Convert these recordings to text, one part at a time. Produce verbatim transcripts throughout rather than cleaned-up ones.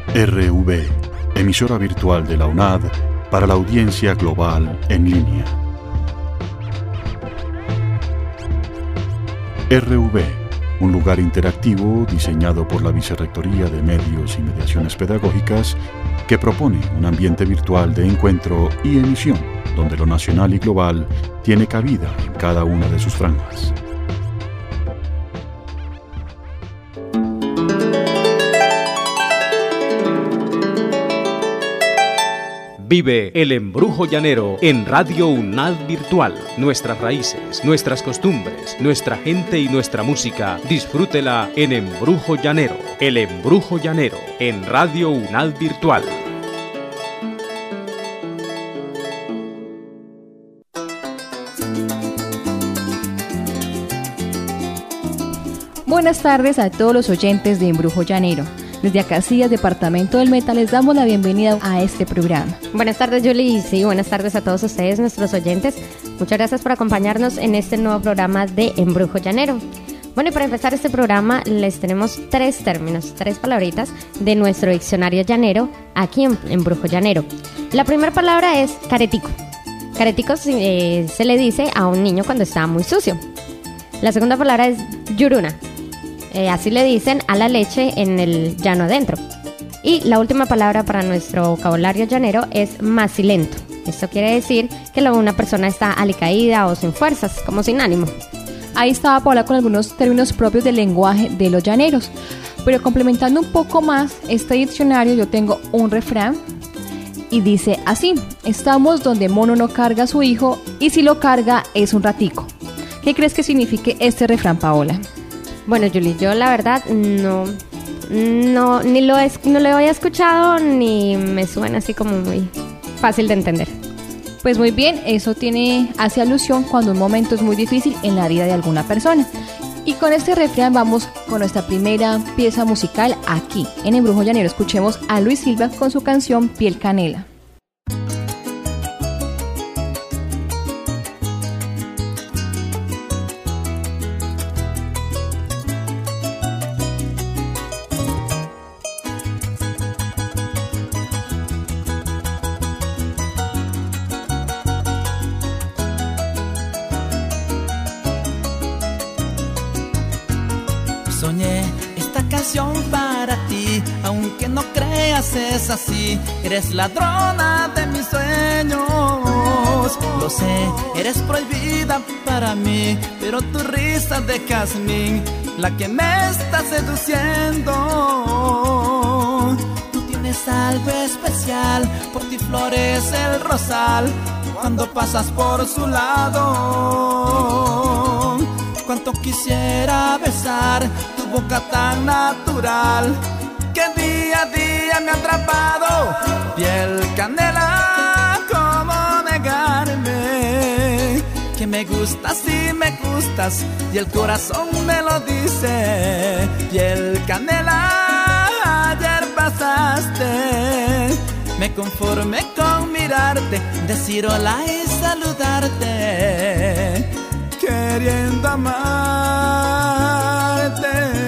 R V, emisora virtual de la U N A D para la audiencia global en línea. R V, un lugar interactivo diseñado por la Vicerrectoría de Medios y Mediaciones Pedagógicas que propone un ambiente virtual de encuentro y emisión donde lo nacional y global tiene cabida en cada una de sus franjas. Vive el embrujo llanero en Radio U N A D Virtual. Nuestras raíces, nuestras costumbres, nuestra gente y nuestra música. Disfrútela en Embrujo Llanero. El embrujo llanero en Radio U N A D Virtual. Buenas tardes a todos los oyentes de Embrujo Llanero. Desde Acacias, Departamento del Meta, les damos la bienvenida a este programa. Buenas tardes, Julie, y sí, buenas tardes a todos ustedes, nuestros oyentes. Muchas gracias por acompañarnos en este nuevo programa de Embrujo Llanero. Bueno, y para empezar este programa les tenemos tres términos, tres palabritas de nuestro diccionario llanero aquí en Embrujo Llanero. La primera palabra es caretico. Caretico eh, se le dice a un niño cuando está muy sucio. La segunda palabra es yuruna. Eh, así le dicen a la leche en el llano adentro. Y la última palabra para nuestro vocabulario llanero es macilento. Esto quiere decir que una persona está alicaída o sin fuerzas, como sin ánimo. Ahí estaba Paola con algunos términos propios del lenguaje de los llaneros. Pero complementando un poco más este diccionario, yo tengo un refrán y dice así: estamos donde mono no carga a su hijo y si lo carga es un ratico. ¿Qué crees que signifique este refrán, Paola? Bueno, Julie, yo la verdad no, no, ni lo, es, no lo había escuchado ni me suena así como muy fácil de entender. Pues muy bien, eso tiene, hace alusión cuando un momento es muy difícil en la vida de alguna persona. Y con este refrán vamos con nuestra primera pieza musical aquí en Embrujo Llanero. Escuchemos a Luis Silva con su canción Piel Canela. Soñé esta canción para ti, aunque no creas es así. Eres ladrona de mis sueños, lo sé, eres prohibida para mí, pero tu risa de jazmín, la que me está seduciendo. Tú tienes algo especial, por ti florece el rosal cuando pasas por su lado. Cuánto quisiera besar tu boca tan natural que día a día me ha atrapado. Piel canela, ¿cómo negarme? Que me gustas y me gustas y el corazón me lo dice. Piel canela, ayer pasaste. Me conformé con mirarte, decir hola y saludarte, queriendo amarte.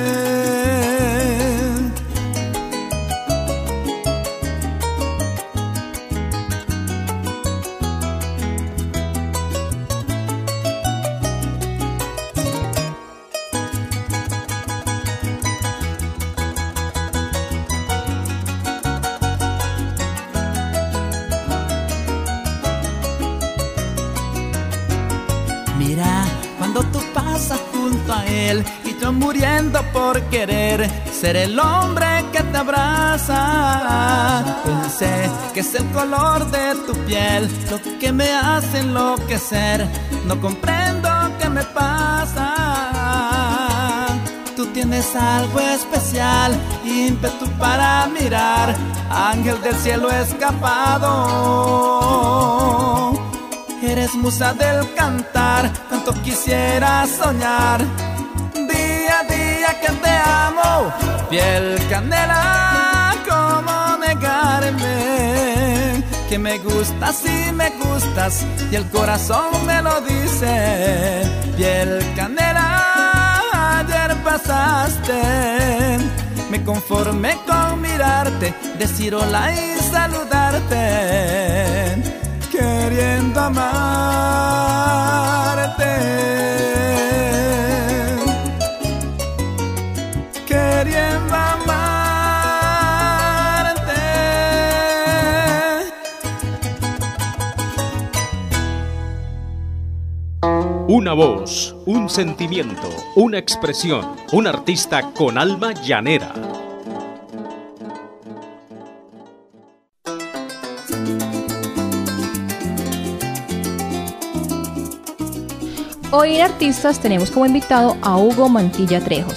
Mira, cuando tú pasas junto a él y yo muriendo por querer ser el hombre que te abraza, pensé que es el color de tu piel lo que me hace enloquecer. No comprendo qué me pasa. Tú tienes algo especial, ímpetu para mirar, ángel del cielo escapado. Eres musa del cantar, tanto quisiera soñar. Día a día que te amo, piel canela, ¿cómo negarme? Que me gustas y me gustas y el corazón me lo dice. Piel canela, ayer pasaste. me conformé con mirarte, decir hola y saludarte, queriendo amarte, queriendo amarte. Una voz, un sentimiento, una expresión, un artista con alma llanera. Hoy en Artistas tenemos como invitado a Hugo Mantilla Trejos.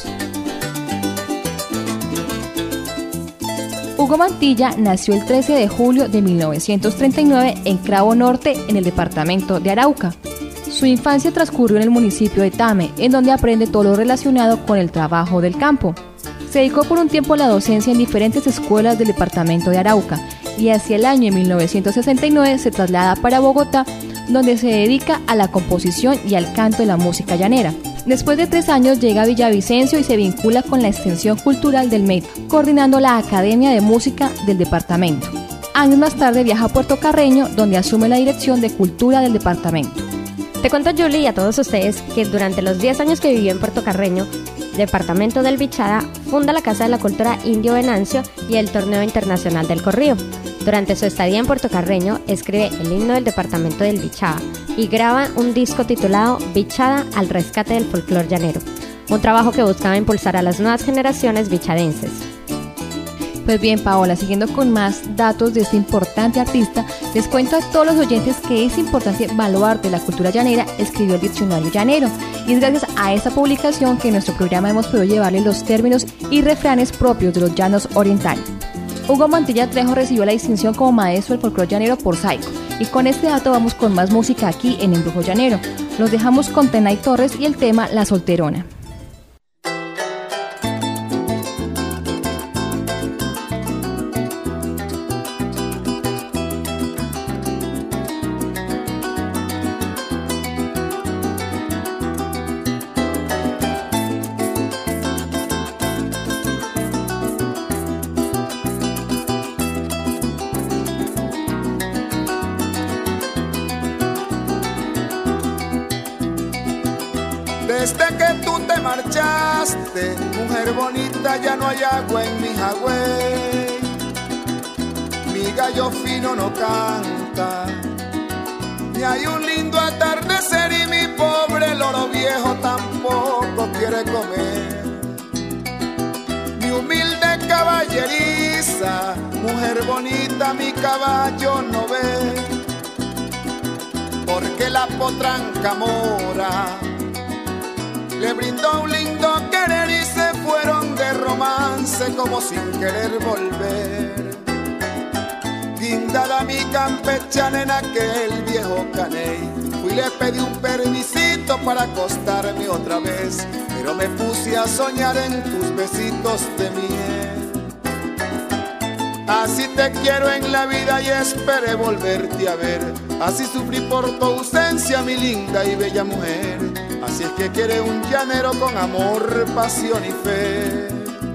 Hugo Mantilla nació el trece de julio de mil novecientos treinta y nueve en Cravo Norte, en el departamento de Arauca. Su infancia transcurrió en el municipio de Tame, en donde aprende todo lo relacionado con el trabajo del campo. Se dedicó por un tiempo a la docencia en diferentes escuelas del departamento de Arauca y hacia el año mil novecientos sesenta y nueve se traslada para Bogotá, donde se dedica a la composición y al canto de la música llanera. Después de tres años llega a Villavicencio y se vincula con la extensión cultural del M E D, coordinando la Academia de Música del departamento. Años más tarde viaja a Puerto Carreño, donde asume la dirección de cultura del departamento. Te cuento, Julie, y a todos ustedes que durante los diez años que vivió en Puerto Carreño, departamento del Bichada, funda la Casa de la Cultura Indio Venancio y el Torneo Internacional del Corrido. Durante su estadía en Puerto Carreño, escribe el himno del departamento del Bichada y graba un disco titulado Bichada al rescate del folclor llanero, un trabajo que buscaba impulsar a las nuevas generaciones bichadenses. Pues bien, Paola, siguiendo con más datos de este importante artista, les cuento a todos los oyentes que es importante baluarte de la cultura llanera, escribió el Diccionario Llanero, y es gracias a esta publicación que en nuestro programa hemos podido llevarle los términos y refranes propios de los llanos orientales. Hugo Mantilla Trejos recibió la distinción como maestro del folclore llanero por Saico, y con este dato vamos con más música aquí en Embrujo Llanero. Los dejamos con Tenay Torres y el tema La Solterona. Desde que tú te marchaste, mujer bonita, ya no hay agua en mi jagüey. Mi gallo fino no canta, ni hay un lindo atardecer y mi pobre loro viejo tampoco quiere comer. Mi humilde caballeriza, mujer bonita, mi caballo no ve, porque la potranca mora le brindó un lindo querer y se fueron de romance como sin querer volver. Guindada mi campechana en aquel viejo caney, fui y le pedí un permisito para acostarme otra vez, pero me puse a soñar en tus besitos de miel. Así te quiero en la vida y esperé volverte a ver, así sufrí por tu ausencia, mi linda y bella mujer. Así es que quiere un llanero con amor, pasión y fe.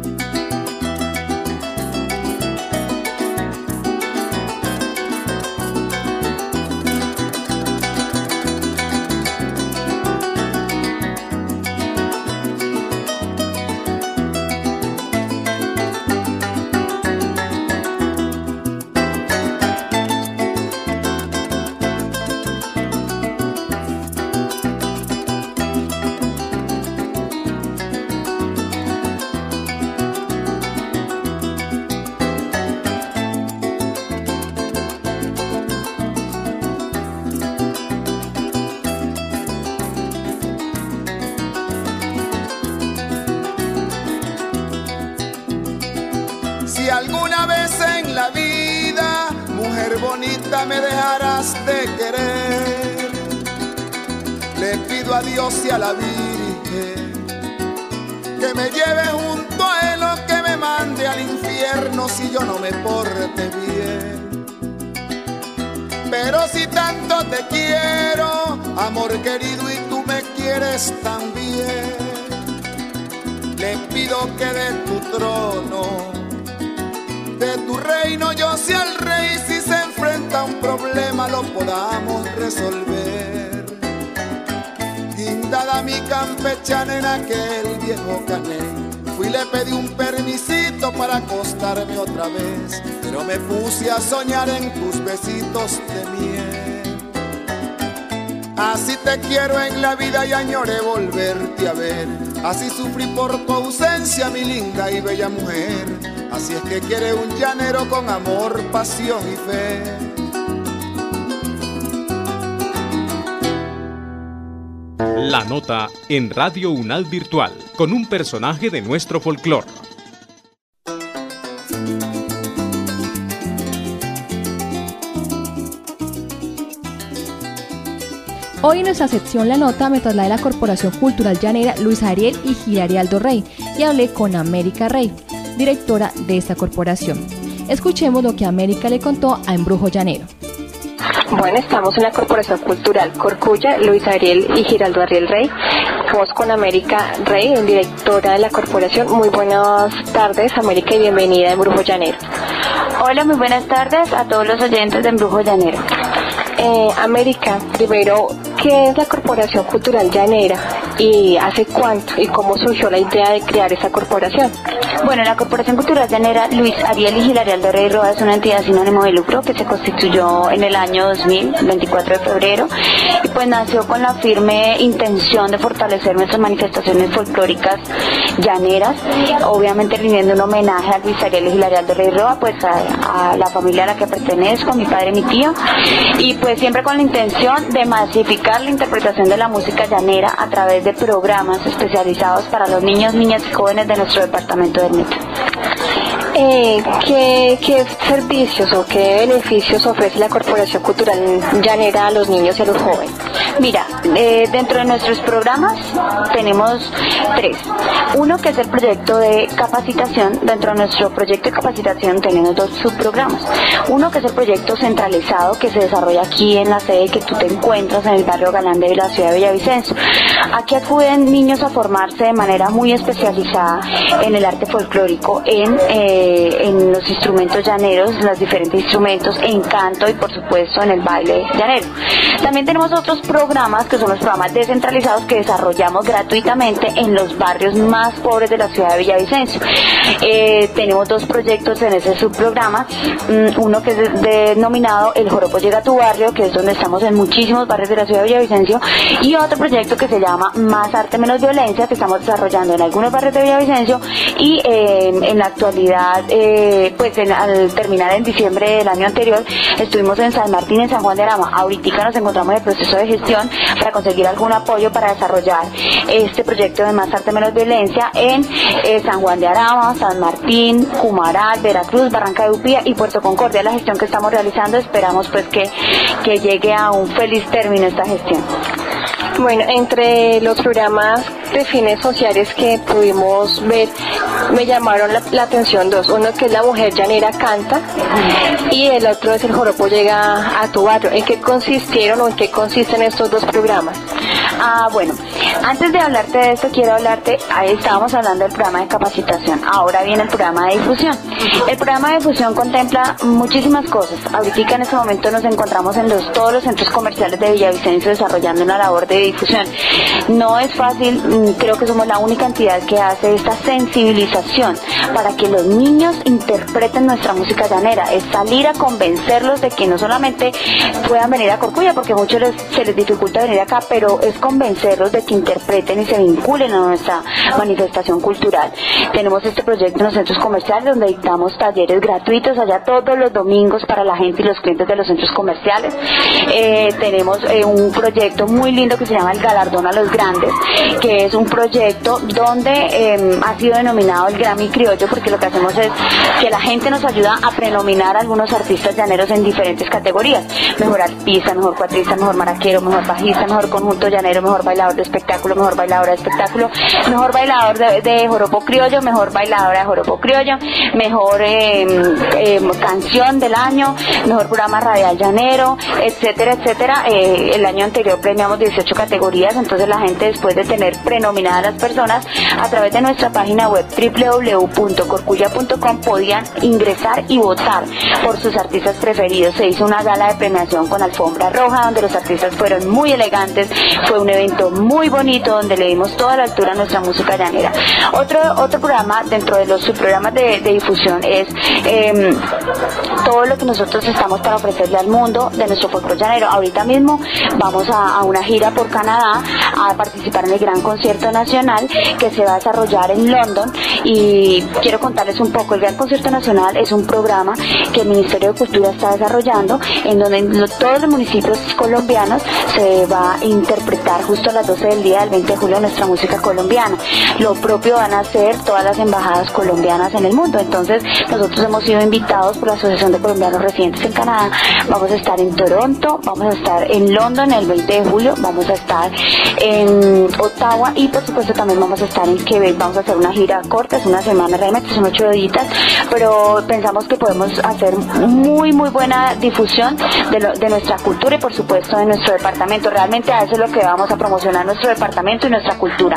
Si alguna vez en la vida, mujer bonita, me dejarás de querer, le pido a Dios y a la Virgen que me lleve junto a él o que me mande al infierno si yo no me porte bien. Pero si tanto te quiero, amor querido, y tú me quieres también, le pido que de tu trono, de tu reino yo sea el rey. Si se enfrenta a un problema lo podamos resolver. Guindada mi campechana en aquel viejo canel, fui y le pedí un permisito para acostarme otra vez, pero me puse a soñar en tus besitos de miel. Así te quiero en la vida y añoré volverte a ver. Así sufrí por tu ausencia, mi linda y bella mujer. Así es que quiere un llanero con amor, pasión y fe. La nota en Radio UNAD Virtual, con un personaje de nuestro folclore. Hoy en nuestra sección La Nota me trasladé a la Corporación Cultural Llanera Luis Ariel y Giraldo Rey y hablé con América Rey, directora de esta corporación. Escuchemos lo que América le contó a Embrujo Llanero. Bueno, estamos en la Corporación Cultural Corcuya, Luis Ariel y Giraldo Ariel Rey. Estamos con América Rey, directora de la corporación. Muy buenas tardes, América, y bienvenida a Embrujo Llanero. Hola, muy buenas tardes a todos los oyentes de Embrujo Llanero. Eh, América, primero, ¿qué es la Corporación Cultural Llanera y hace cuánto y cómo surgió la idea de crear esa corporación? Bueno, la Corporación Cultural Llanera Luis Ariel y Giraldo Rey Roa es una entidad sin ánimo de lucro que se constituyó en el año dos mil, veinticuatro de febrero, y pues nació con la firme intención de fortalecer nuestras manifestaciones folclóricas llaneras, obviamente rindiendo un homenaje a Luis Ariel y Giraldo Rey Roa, pues a, a la familia a la que pertenezco, a mi padre y mi tío, y pues siempre con la intención de masificar la interpretación de la música llanera a través de programas especializados para los niños, niñas y jóvenes de nuestro departamento del Meta. Eh, ¿qué, ¿Qué servicios o qué beneficios ofrece la Corporación Cultural Llanera a los niños y a los jóvenes? Mira, eh, dentro de nuestros programas tenemos tres. Uno que es el proyecto de capacitación. Dentro de nuestro proyecto de capacitación tenemos dos subprogramas. Uno que es el proyecto centralizado que se desarrolla aquí en la sede que tú te encuentras en el barrio Galán de la ciudad de Villavicencio. Aquí acuden niños a formarse de manera muy especializada en el arte folclórico, en, eh, en los instrumentos llaneros, los diferentes instrumentos, en canto y por supuesto en el baile llanero. También tenemos otros programas que son los programas descentralizados que desarrollamos gratuitamente en los barrios más pobres de la ciudad de Villavicencio. Eh, tenemos dos proyectos en ese subprograma, uno que es denominado El Joropo Llega a tu Barrio, que es donde estamos en muchísimos barrios de la ciudad de Villavicencio, y otro proyecto que se llama Más Arte Menos Violencia, que estamos desarrollando en algunos barrios de Villavicencio y eh, en la actualidad, eh, pues en, al terminar en diciembre del año anterior, estuvimos en San Martín, en San Juan de Arama. Ahorita nos encontramos en el proceso de gestión para conseguir algún apoyo para desarrollar este proyecto de Más Arte Menos Violencia en eh, San Juan de Arama, San Martín, Cumaral, Veracruz, Barranca de Upía y Puerto Concordia. La gestión que estamos realizando, esperamos pues que, que llegue a un feliz término esta gestión. Bueno, entre los programas de fines sociales que pudimos ver, me llamaron la, la atención dos. Uno que es La Mujer Llanera Canta y el otro es El Joropo Llega a tu Barrio. ¿En qué consistieron o en qué consisten estos dos programas? Ah, bueno, antes de hablarte de esto, quiero hablarte, ahí estábamos hablando del programa de capacitación, ahora viene el programa de difusión. El programa de difusión contempla muchísimas cosas. Ahorita en este momento nos encontramos en los, todos los centros comerciales de Villavicencio desarrollando una labor de difusión. No es fácil, creo que somos la única entidad que hace esta sensibilización para que los niños interpreten nuestra música llanera, es salir a convencerlos de que no solamente puedan venir a Corcuya, porque a muchos les, se les dificulta venir acá, pero es convencerlos de que interpreten y se vinculen a nuestra manifestación cultural. Tenemos este proyecto en los centros comerciales donde dictamos talleres gratuitos allá todos los domingos para la gente y los clientes de los centros comerciales. Eh, tenemos eh, un proyecto muy lindo que se llama El Galardón a los Grandes, que es un proyecto donde eh, ha sido denominado el Grammy Criollo, porque lo que hacemos es que la gente nos ayuda a prenominar a algunos artistas llaneros en diferentes categorías: mejor artista, mejor cuatrista, mejor maraquero, mejor bajista, mejor conjunto llanero, mejor bailador de espectáculo, espectáculo, mejor bailadora de espectáculo, mejor bailador de, de joropo criollo, mejor bailadora de joropo criollo, mejor eh, eh, canción del año, mejor programa radial llanero, etcétera, etcétera. Eh, el año anterior premiamos dieciocho categorías, entonces la gente, después de tener prenominadas las personas, a través de nuestra página web doble u doble u doble u punto corcuya punto com podían ingresar y votar por sus artistas preferidos. Se hizo una gala de premiación con alfombra roja, donde los artistas fueron muy elegantes, fue un evento muy bonito, donde le dimos toda la altura a nuestra música llanera. Otro, otro programa dentro de los subprogramas de, de difusión es eh, todo lo que nosotros estamos para ofrecerle al mundo de nuestro folclore llanero. Ahorita mismo vamos a, a una gira por Canadá a participar en el gran concierto nacional que se va a desarrollar en London, y quiero contarles un poco. El gran concierto nacional es un programa que el Ministerio de Cultura está desarrollando, en donde en lo, todos los municipios colombianos se va a interpretar justo a las doce del día del veinte de julio nuestra música colombiana. Lo propio van a hacer todas las embajadas colombianas en el mundo. Entonces nosotros hemos sido invitados por la Asociación de Colombianos Residentes en Canadá. Vamos a estar en Toronto, vamos a estar en London el veinte de julio, vamos a estar en Ottawa y por supuesto también vamos a estar en Quebec. Vamos a hacer una gira corta, es una semana, realmente son ocho horitas, pero pensamos que podemos hacer muy muy buena difusión de, lo, de nuestra cultura y por supuesto de nuestro departamento. Realmente a eso es lo que vamos a promocionar, nuestro departamento y nuestra cultura.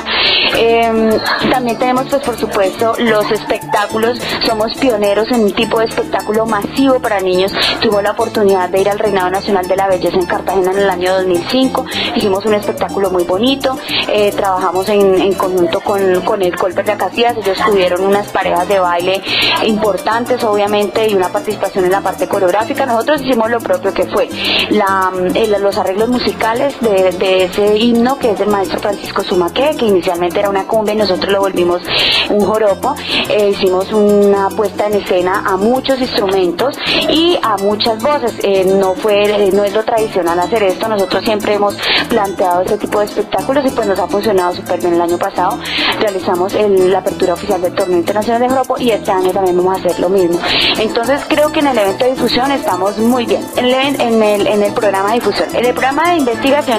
Eh, también tenemos pues por supuesto los espectáculos. Somos pioneros en un tipo de espectáculo masivo para niños. Tuvimos la oportunidad de ir al Reinado Nacional de la Belleza en Cartagena en el año dos mil cinco, hicimos un espectáculo muy bonito, eh, trabajamos en, en conjunto con, con el Colbert de Casillas. Ellos tuvieron unas parejas de baile importantes obviamente y una participación en la parte coreográfica. Nosotros hicimos lo propio, que fue la, el, los arreglos musicales de, de ese himno, que es del maestro Francisco Zumaque, que inicialmente era una cumbia y nosotros lo volvimos un joropo. Eh, hicimos una puesta en escena a muchos instrumentos y a muchas voces. Eh, no fue, eh, no es lo tradicional hacer esto. Nosotros siempre hemos planteado ese tipo de espectáculos y pues nos ha funcionado súper bien. El año pasado realizamos el, la apertura oficial del Torneo Internacional de Joropo y este año también vamos a hacer lo mismo. Entonces creo que en el evento de difusión estamos muy bien. En el, en el, en el programa de difusión, en el programa de investigación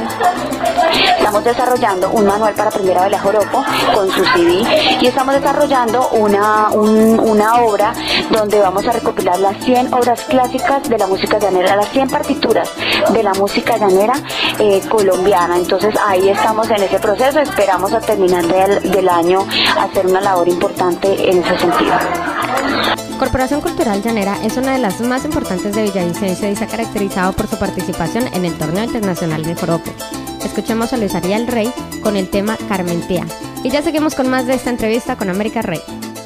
estamos desarrollando un manual para aprender a bailar joropo con su C D y estamos desarrollando una, un, una obra donde vamos a recopilar las cien obras clásicas de la música llanera, las cien partituras de la música llanera eh, colombiana. Entonces ahí estamos en ese proceso, esperamos a terminar del, del año hacer una labor importante en ese sentido. Corporación Cultural Llanera es una de las más importantes de Villavicencio y se ha caracterizado por su participación en el Torneo Internacional de Joropo. Escuchemos a Luis Ariel Rey con el tema Carmentea. Y ya seguimos con más de esta entrevista con América Rey.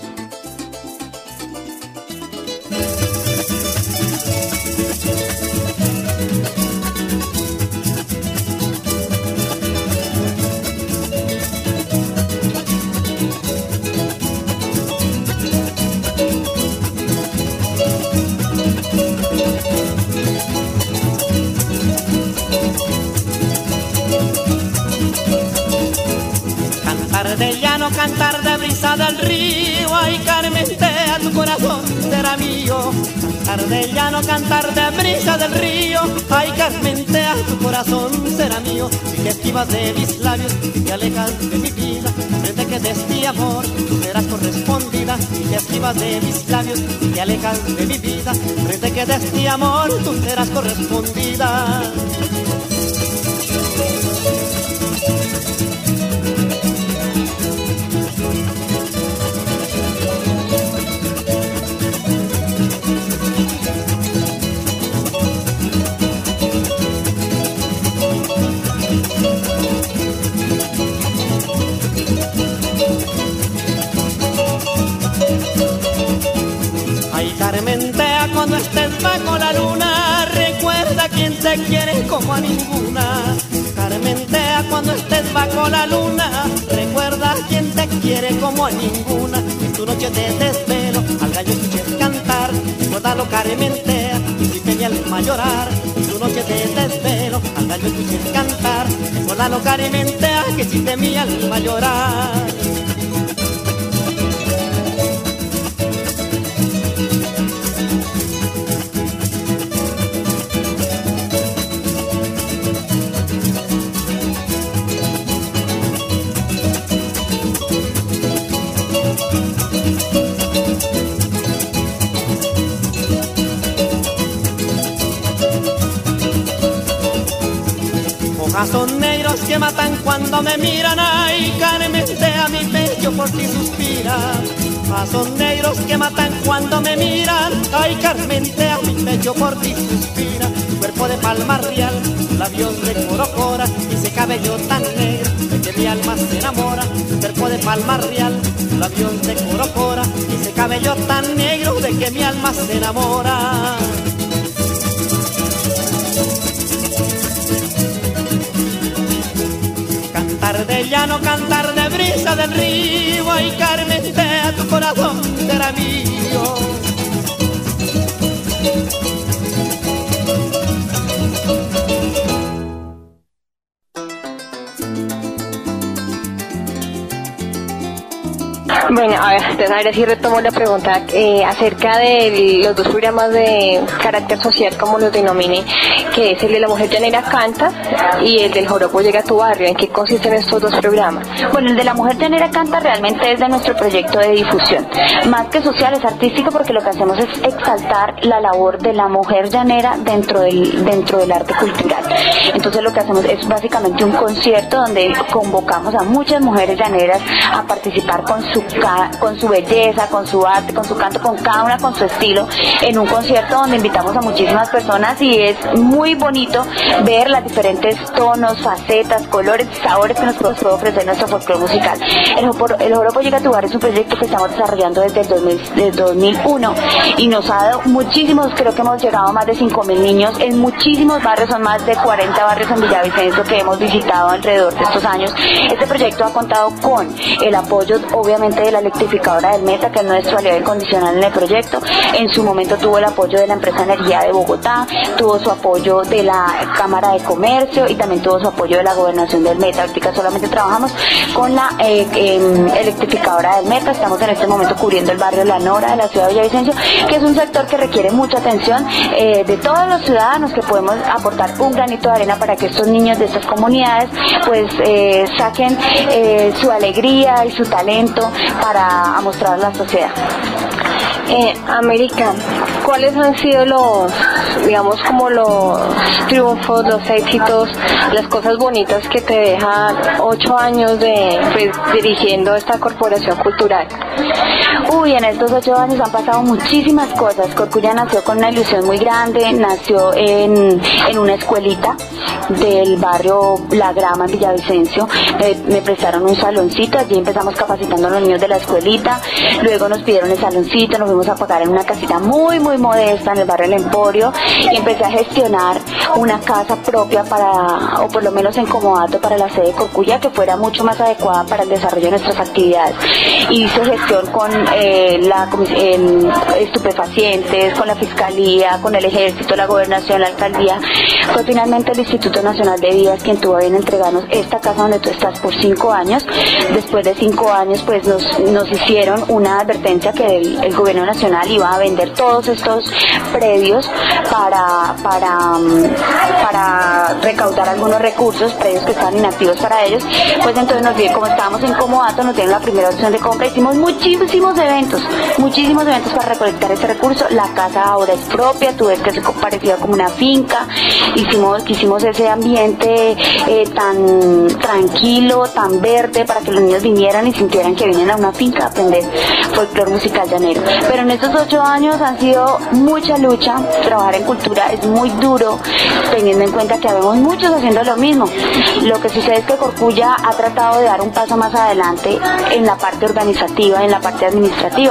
De llano, cantar de brisa del río, ay Carmentea, tu corazón será mío. Cantar de llano, cantar de brisa del río, ay Carmentea, tu corazón será mío. Si te esquivas de mis labios y te alejas de mi vida, frente que de este amor tú serás correspondida. Si te esquivas de mis labios y te alejas de mi vida, frente que de este amor tú serás correspondida. Carmentea, cuando estés bajo la luna, recuerda quien te quiere como a ninguna. Carmentea, cuando estés bajo la luna, recuerda quien te quiere como a ninguna. En tu noche de desvelo, al gallo escuches cantar, recuérdalo Carmentea, y si te mi alma llorar. En tu noche de desvelo, al gallo escuches cantar, recuérdalo Carmentea, que si te mi alma llorar. Más son negros que matan cuando me miran, ay, Carmentea, mi pecho por ti suspira. Más son negros que matan cuando me miran, ay, Carmentea, mi pecho por ti suspira. Cuerpo de palma real, labios de corocora y ese cabello tan negro de que mi alma se enamora. Cuerpo de palma real, labios de corocora y ese cabello tan negro de que mi alma se enamora. Cantar de llano, cantar de brisa del río, ay, Carmentea, tu corazón será mío. Bueno, a ver, entonces ahora sí retomo la pregunta eh, acerca de los dos programas de carácter social, como los denomine, que es el de La Mujer Llanera Canta y el del Joropo Llega a tu Barrio. ¿En qué consisten estos dos programas? Bueno, el de La Mujer Llanera Canta realmente es de nuestro proyecto de difusión. Más que social, es artístico, porque lo que hacemos es exaltar la labor de la mujer llanera dentro del, dentro del arte cultural. Entonces lo que hacemos es básicamente un concierto donde convocamos a muchas mujeres llaneras a participar con su con su belleza, con su arte, con su canto, con cada una con su estilo, en un concierto donde invitamos a muchísimas personas, y es muy bonito ver las diferentes tonos, facetas, colores, sabores que nos puede ofrecer nuestro folclore musical. El, el Joropo Llega a tu Barrio es un proyecto que estamos desarrollando desde el, dos mil, desde el dos mil uno y nos ha dado muchísimos, creo que hemos llegado a más de cinco mil niños en muchísimos barrios, son más de cuarenta barrios en Villavicencio que hemos visitado alrededor de estos años. Este proyecto ha contado con el apoyo, obviamente, de la electrificadora del Meta, que es nuestro aliado incondicional en el proyecto. En su momento tuvo el apoyo de la empresa Energía de Bogotá, tuvo su apoyo de la Cámara de Comercio y también tuvo su apoyo de la Gobernación del Meta. Ahorita solamente trabajamos con la eh, eh, electrificadora del Meta. Estamos en este momento cubriendo el barrio La Nora de la ciudad de Villavicencio, que es un sector que requiere mucha atención eh, de todos los ciudadanos, que podemos aportar un granito de arena para que estos niños de estas comunidades pues eh, saquen eh, su alegría y su talento para mostrar a la sociedad. Eh, América, ¿cuáles han sido los, digamos, como los triunfos, los éxitos, las cosas bonitas que te dejan ocho años de pues, dirigiendo esta corporación cultural? Uy, en estos ocho años han pasado muchísimas cosas. Corcuya nació con una ilusión muy grande, nació en, en una escuelita del barrio La Grama en Villavicencio. Eh, me prestaron un saloncito, allí empezamos capacitando a los niños de la escuelita, luego nos pidieron el saloncito, nos fuimos a pagar en una casita muy muy modesta en el barrio El Emporio, y empecé a gestionar una casa propia para, o por lo menos en comodato, para la sede de Corcuya, que fuera mucho más adecuada para el desarrollo de nuestras actividades. Hice gestión con eh, la eh, estupefacientes, con la Fiscalía, con el Ejército, la Gobernación, la Alcaldía. Fue finalmente el Instituto Nacional de Vías quien tuvo bien entregarnos esta casa donde tú estás por cinco años. Después de cinco años pues nos, nos hicieron una advertencia que el, el gobierno nacional iba a vender todos estos predios para, para, para recaudar algunos recursos, predios que estaban inactivos para ellos. Pues entonces nos dieron, como estábamos en comodato, nos dieron la primera opción de compra. Hicimos muchísimos eventos, muchísimos eventos para recolectar ese recurso. La casa ahora es propia, tú ves que se parecía como una finca. Hicimos, quisimos ese ambiente eh, tan tranquilo, tan verde, para que los niños vinieran y sintieran que vienen a una finca a aprender folclore musical llanero. Pero en estos ocho años han sido mucha lucha. Trabajar en cultura es muy duro, teniendo en cuenta que habemos muchos haciendo lo mismo. Lo que sucede es que Corcuya ha tratado de dar un paso más adelante en la parte organizativa, en la parte administrativa.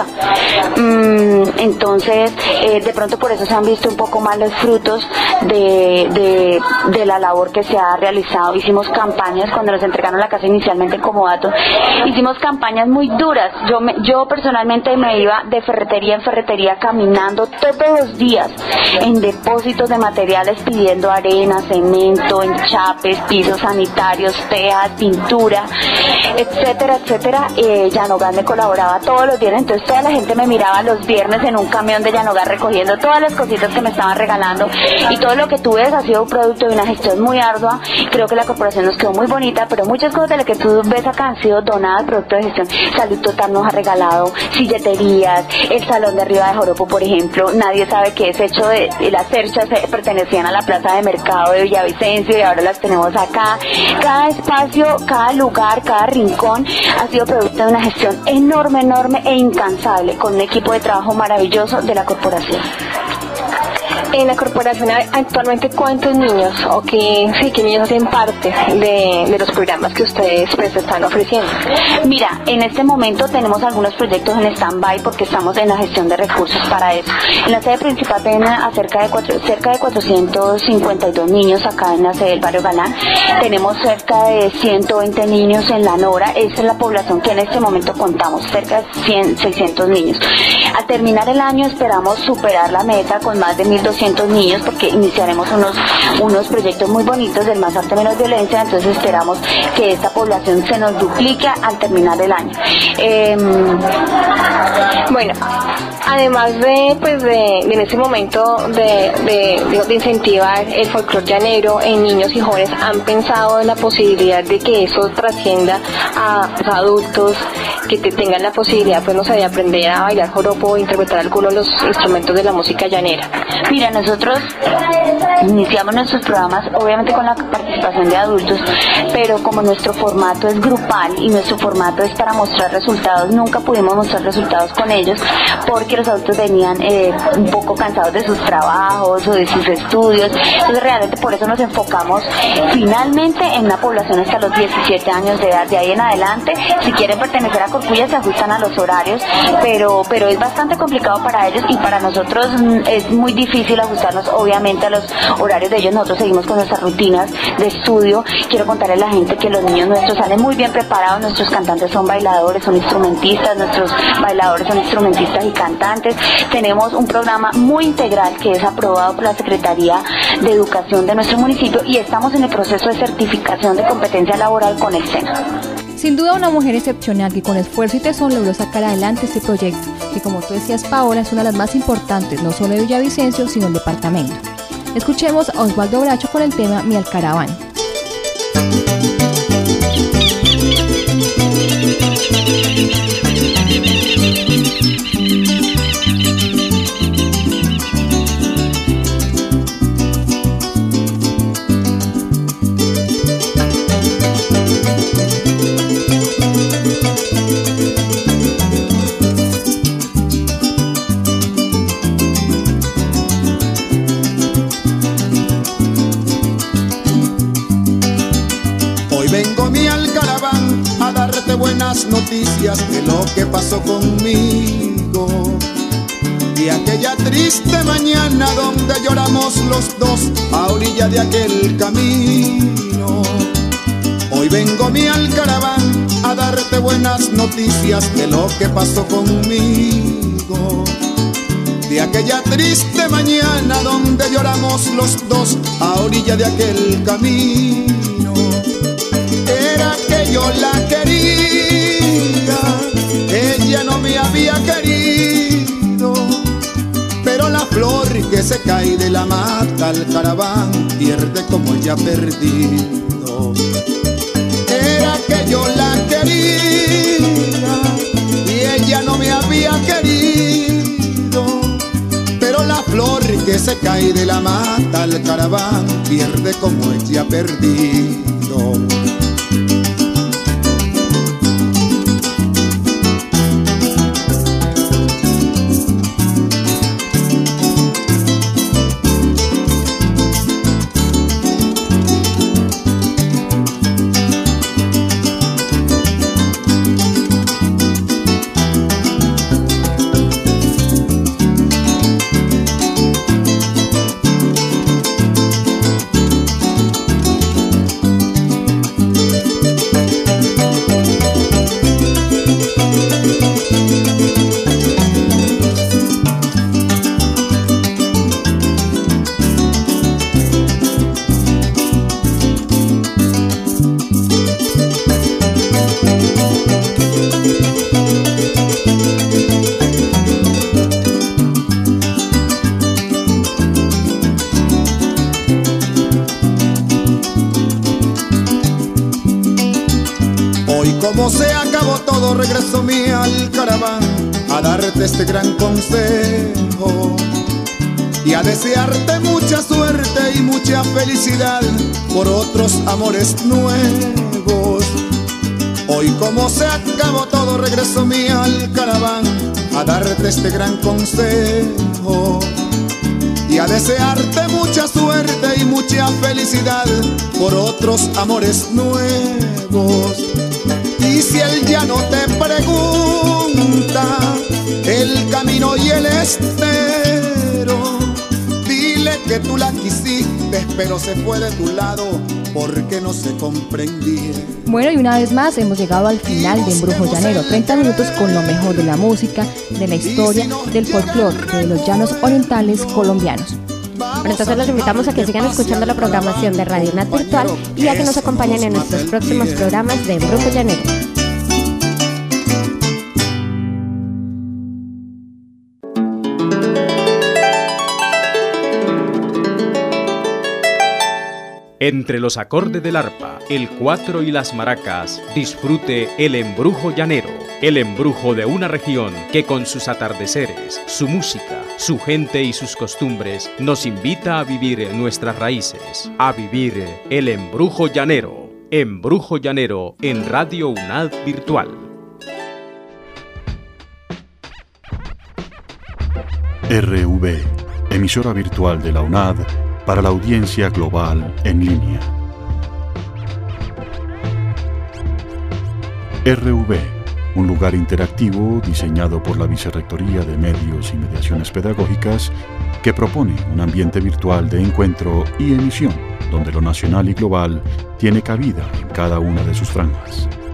Mm, entonces, eh, de pronto por eso se han visto un poco más los frutos de, de, de la labor que se ha realizado. Hicimos campañas cuando nos entregaron la casa inicialmente en comodato. Hicimos campañas muy duras. Yo, me, yo personalmente me iba de ferretería en ferretería caminando todos los días en depósitos de materiales pidiendo arena, cemento, enchapes, pisos sanitarios, tejas, pintura, etcétera, etcétera. Eh, Llanogar me colaboraba todos los días, entonces toda la gente me miraba los viernes en un camión de Llanogar recogiendo todas las cositas que me estaban regalando, y todo lo que tú ves ha sido un producto de una gestión muy ardua. Creo que la corporación nos quedó muy bonita, pero muchas cosas de las que tú ves acá han sido donadas producto de gestión. Salud Total nos ha regalado silleterías, el salón de arriba de Joropo, por ejemplo, ejemplo, nadie sabe que ese hecho de, de las cerchas eh, pertenecían a la plaza de mercado de Villavicencio y ahora las tenemos acá. Cada espacio, cada lugar, cada rincón ha sido producto de una gestión enorme, enorme e incansable con un equipo de trabajo maravilloso de la corporación. En la corporación actualmente, ¿cuántos niños o qué, sí, qué niños hacen parte de, de los programas que ustedes pues están ofreciendo? Mira, en este momento tenemos algunos proyectos en stand-by porque estamos en la gestión de recursos para eso. En la sede principal ven a cerca de, cuatro, cerca de cuatrocientos cincuenta y dos niños acá en la sede del barrio Galán. Tenemos cerca de ciento veinte niños en la Nora. Esa es la población que en este momento contamos, cerca de cien, seiscientos niños. Al terminar el año esperamos superar la meta con más de mil doscientos niños porque iniciaremos unos, unos proyectos muy bonitos del Más Arte Menos Violencia, entonces esperamos que esta población se nos duplique al terminar el año. Eh, bueno, además de, pues de, de en este momento de, de, de incentivar el folclore llanero en niños y jóvenes, ¿han pensado en la posibilidad de que eso trascienda a, a adultos que te tengan la posibilidad, pues no sé, de aprender a bailar joropo o interpretar algunos de los instrumentos de la música llanera? Mira, nosotros iniciamos nuestros programas obviamente con la participación de adultos, pero como nuestro formato es grupal y nuestro formato es para mostrar resultados, nunca pudimos mostrar resultados con ellos porque los adultos venían eh, un poco cansados de sus trabajos o de sus estudios. Entonces realmente por eso nos enfocamos finalmente en una población hasta los diecisiete años de edad. De ahí en adelante, si quieren pertenecer a Corcuya, se ajustan a los horarios, pero, pero es bastante complicado para ellos y para nosotros es muy difícil ajustarnos obviamente a los horarios de ellos. Nosotros seguimos con nuestras rutinas de estudio. Quiero contarle a la gente que los niños nuestros salen muy bien preparados, nuestros cantantes son bailadores, son instrumentistas, nuestros bailadores son instrumentistas y cantantes. Tenemos un programa muy integral que es aprobado por la Secretaría de Educación de nuestro municipio y estamos en el proceso de certificación de competencia laboral con el SENA. Sin duda una mujer excepcional que con esfuerzo y tesón logró sacar adelante este proyecto, que como tú decías, Paola, es una de las más importantes, no solo de Villavicencio, sino del departamento. Escuchemos a Osvaldo Bracho con el tema Mi Alcaraván. Buenas noticias de lo que pasó conmigo, y aquella triste mañana donde lloramos los dos a orilla de aquel camino. Hoy vengo mi alcaraván a darte buenas noticias de lo que pasó conmigo, de aquella triste mañana donde lloramos los dos a orilla de aquel camino. Era que yo la quería, ella no me había querido, pero la flor que se cae de la mata al caraván pierde como ella perdido. Era que yo la quería y ella no me había querido, pero la flor que se cae de la mata al caraván pierde como ella perdido. Como se acabó todo, regreso mi alcaraván a darte este gran consejo y a desearte mucha suerte y mucha felicidad por otros amores nuevos. Hoy como se acabó todo, regreso mi al caraván a darte este gran consejo y a desearte mucha suerte y mucha felicidad por otros amores nuevos. Y si él ya no te pregunta el camino y el estero, dile que tú la quisiste, pero se fue de tu lado porque no se comprendía. Bueno, y una vez más hemos llegado al final de Embrujo Llanero, treinta minutos con lo mejor de la música, de la historia, del folclore, de los llanos orientales colombianos. Bueno, entonces los invitamos a que sigan escuchando la programación de Radio UNAD Virtual y a que nos acompañen en nuestros próximos programas de Embrujo Llanero. Entre los acordes del arpa, el cuatro y las maracas, disfrute el embrujo llanero, el embrujo de una región que con sus atardeceres, su música, su gente y sus costumbres nos invita a vivir nuestras raíces, a vivir el embrujo llanero. Embrujo Llanero en Radio UNAD Virtual. R V, emisora virtual de la UNAD para la audiencia global en línea. R V, un lugar interactivo diseñado por la Vicerrectoría de Medios y Mediaciones Pedagógicas que propone un ambiente virtual de encuentro y emisión donde lo nacional y global tiene cabida en cada una de sus franjas.